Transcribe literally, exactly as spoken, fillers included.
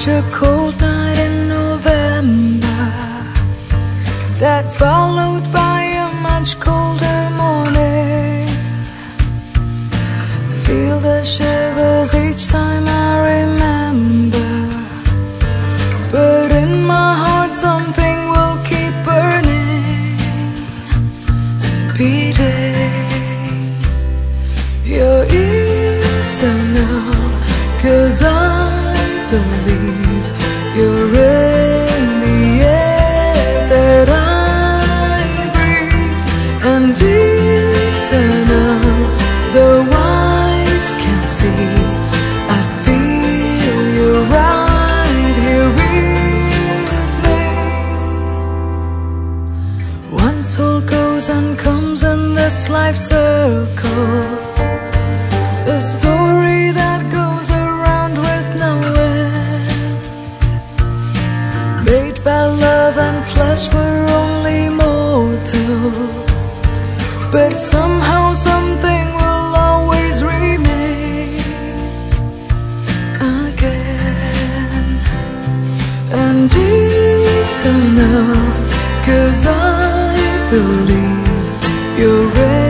such a cold night in November that followed by a much colder morning. Feel the shivers each time I remember, but in my heart something will keep burning and beating. You're eternal, 'cause I believe you're in the air that I breathe, and eternal, the wise can see. I feel you're right here with me. One soul goes and comes in this life circle, a story that goes around with no end. Made by love and flesh, we're only mortals, but somehow something will always remain again. And eternal, 'cause I believe you're ready.